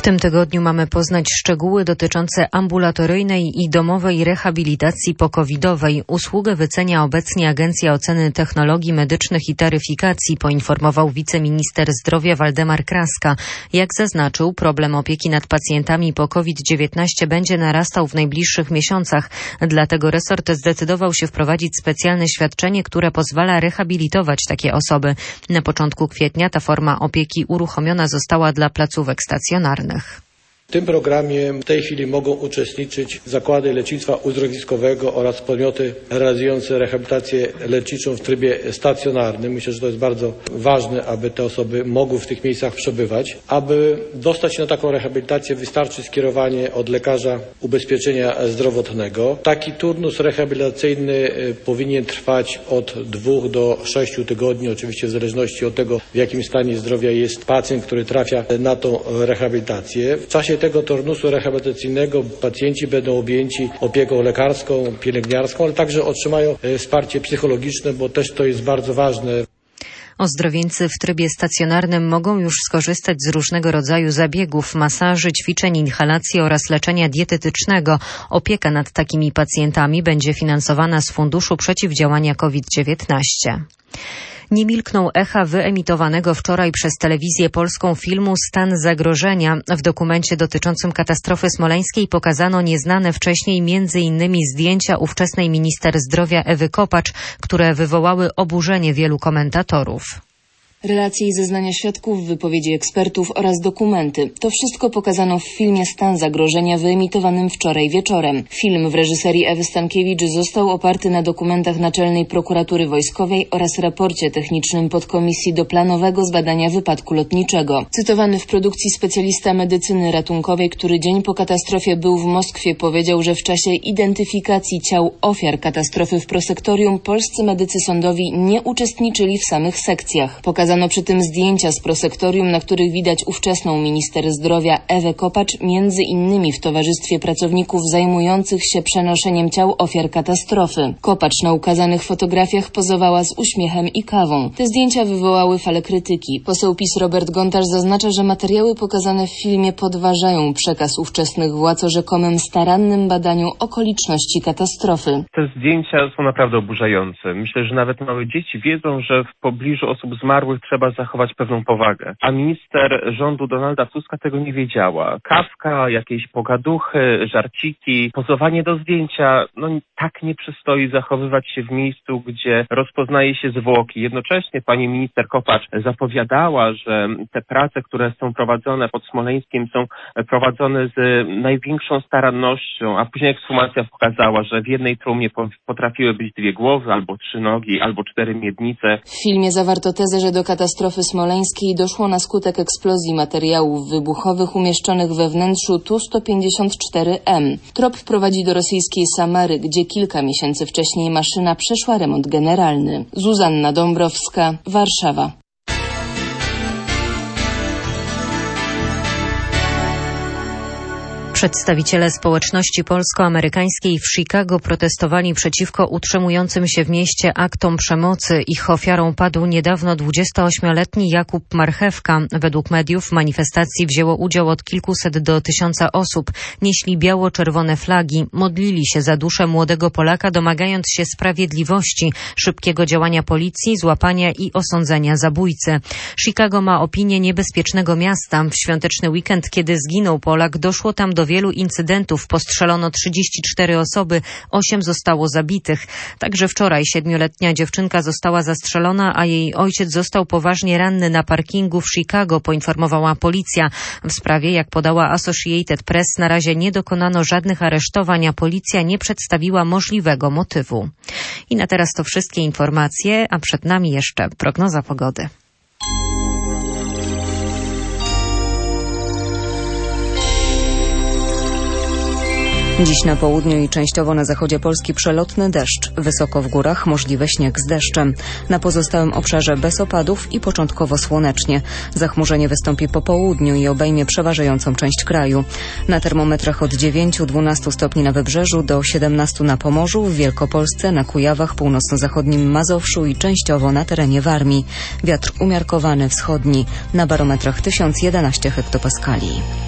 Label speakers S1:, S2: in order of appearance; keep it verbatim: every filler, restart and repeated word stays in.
S1: W tym tygodniu mamy poznać szczegóły dotyczące ambulatoryjnej i domowej rehabilitacji pokowidowej. Usługę wycenia obecnie Agencja Oceny Technologii Medycznych i Taryfikacji, poinformował wiceminister zdrowia Waldemar Kraska. Jak zaznaczył, problem opieki nad pacjentami po COVID dziewiętnaście będzie narastał w najbliższych miesiącach. Dlatego resort zdecydował się wprowadzić specjalne świadczenie, które pozwala rehabilitować takie osoby. Na początku kwietnia ta forma opieki uruchomiona została dla placówek stacjonarnych.
S2: W tym programie w tej chwili mogą uczestniczyć zakłady lecznictwa uzdrowiskowego oraz podmioty realizujące rehabilitację leczniczą w trybie stacjonarnym. Myślę, że to jest bardzo ważne, aby te osoby mogły w tych miejscach przebywać. Aby dostać się na taką rehabilitację, wystarczy skierowanie od lekarza ubezpieczenia zdrowotnego. Taki turnus rehabilitacyjny powinien trwać od dwóch do sześciu tygodni, oczywiście w zależności od tego, w jakim stanie zdrowia jest pacjent, który trafia na tą rehabilitację. W czasie tego turnusu rehabilitacyjnego pacjenci będą objęci opieką lekarską, pielęgniarską, ale także otrzymają wsparcie psychologiczne, bo też to jest bardzo ważne.
S1: Ozdrowieńcy w trybie stacjonarnym mogą już skorzystać z różnego rodzaju zabiegów, masaży, ćwiczeń, inhalacji oraz leczenia dietetycznego. Opieka nad takimi pacjentami będzie finansowana z Funduszu Przeciwdziałania COVID dziewiętnaście. Nie milkną echa wyemitowanego wczoraj przez telewizję polską filmu Stan zagrożenia. W dokumencie dotyczącym katastrofy smoleńskiej pokazano nieznane wcześniej między innymi zdjęcia ówczesnej minister zdrowia Ewy Kopacz, które wywołały oburzenie wielu komentatorów.
S3: Relacje i zeznania świadków, wypowiedzi ekspertów oraz dokumenty. To wszystko pokazano w filmie Stan zagrożenia wyemitowanym wczoraj wieczorem. Film w reżyserii Ewy Stankiewicz został oparty na dokumentach Naczelnej Prokuratury Wojskowej oraz raporcie technicznym podkomisji do planowego zbadania wypadku lotniczego. Cytowany w produkcji specjalista medycyny ratunkowej, który dzień po katastrofie był w Moskwie, powiedział, że w czasie identyfikacji ciał ofiar katastrofy w prosektorium polscy medycy sądowi nie uczestniczyli w samych sekcjach. Pokazano przy tym zdjęcia z prosektorium, na których widać ówczesną minister zdrowia Ewę Kopacz, między innymi w towarzystwie pracowników zajmujących się przenoszeniem ciał ofiar katastrofy. Kopacz na ukazanych fotografiach pozowała z uśmiechem i kawą. Te zdjęcia wywołały falę krytyki. Poseł PiS Robert Gontarz zaznacza, że materiały pokazane w filmie podważają przekaz ówczesnych władz o rzekomym starannym badaniu okoliczności katastrofy.
S4: Te zdjęcia są naprawdę oburzające. Myślę, że nawet małe dzieci wiedzą, że w pobliżu osób zmarłych trzeba zachować pewną powagę. A minister rządu Donalda Tuska tego nie wiedziała. Kawka, jakieś pogaduchy, żarciki, pozowanie do zdjęcia. No tak nie przystoi zachowywać się w miejscu, gdzie rozpoznaje się zwłoki. Jednocześnie pani minister Kopacz zapowiadała, że te prace, które są prowadzone pod Smoleńskiem, są prowadzone z największą starannością, a później ekshumacja pokazała, że w jednej trumnie potrafiły być dwie głowy, albo trzy nogi, albo cztery miednice.
S3: W filmie zawarto tezę, że do katastrofy smoleńskiej doszło na skutek eksplozji materiałów wybuchowych umieszczonych we wnętrzu Tu sto pięćdziesiąt cztery M. Trop prowadzi do rosyjskiej Samary, gdzie kilka miesięcy wcześniej maszyna przeszła remont generalny. Zuzanna Dąbrowska, Warszawa.
S1: Przedstawiciele społeczności polsko-amerykańskiej w Chicago protestowali przeciwko utrzymującym się w mieście aktom przemocy. Ich ofiarą padł niedawno dwudziestoośmioletni Jakub Marchewka. Według mediów w manifestacji wzięło udział od kilkuset do tysiąca osób. Nieśli biało-czerwone flagi, modlili się za duszę młodego Polaka, domagając się sprawiedliwości, szybkiego działania policji, złapania i osądzenia zabójcy. Chicago ma opinię niebezpiecznego miasta. W świąteczny weekend, kiedy zginął Polak, doszło tam do wielu incydentów. Postrzelono trzydzieści cztery osoby, osiem zostało zabitych. Także wczoraj siedmioletnia dziewczynka została zastrzelona, a jej ojciec został poważnie ranny na parkingu w Chicago, poinformowała policja. W sprawie, jak podała Associated Press, na razie nie dokonano żadnych aresztowań, a policja nie przedstawiła możliwego motywu. I na teraz to wszystkie informacje, a przed nami jeszcze prognoza pogody. Dziś na południu i częściowo na zachodzie Polski przelotny deszcz. Wysoko w górach możliwy śnieg z deszczem. Na pozostałym obszarze bez opadów i początkowo słonecznie. Zachmurzenie wystąpi po południu i obejmie przeważającą część kraju. Na termometrach od dziewięciu do dwunastu stopni na Wybrzeżu do siedemnastu na Pomorzu, w Wielkopolsce, na Kujawach, północno-zachodnim Mazowszu i częściowo na terenie Warmii. Wiatr umiarkowany wschodni. Na barometrach tysiąc jedenaście hektopaskali.